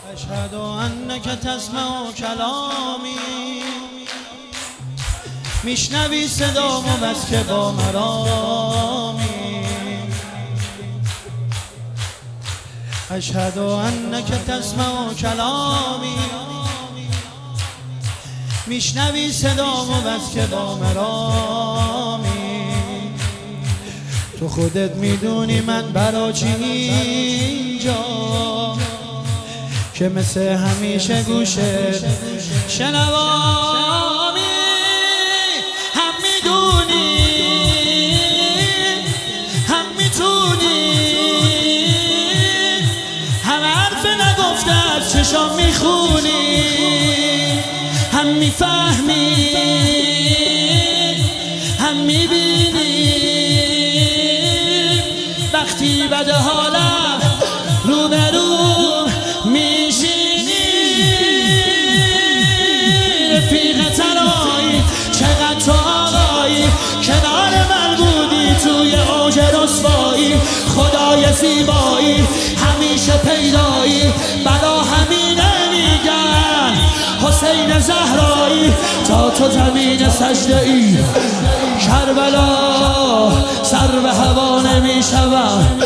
اشهد انک تسمع کلامی، میشنوی صدامو بس که با مرامی. اشهد انک تسمع کلامی، میشنوی صدامو بس که با مرامی. تو خودت میدونی من برا چی اینجا، که مثل همیشه گوشت شنوامی. هم میدونی هم میتونی، هم حرف نگفته از چشام میخونی، هم میفهمی هم میبینی. وقتی بد حالم روبرو میشینی، رفیق تنهایی چقدر تو آقایی، کنار من بودی توی اوج رسوایی. خدای زیبایی همیشه پیدایی، بلا همینه میگن حسین زهرایی. تا تو زمین سجده ای کربلا سر به هوا نمی شود.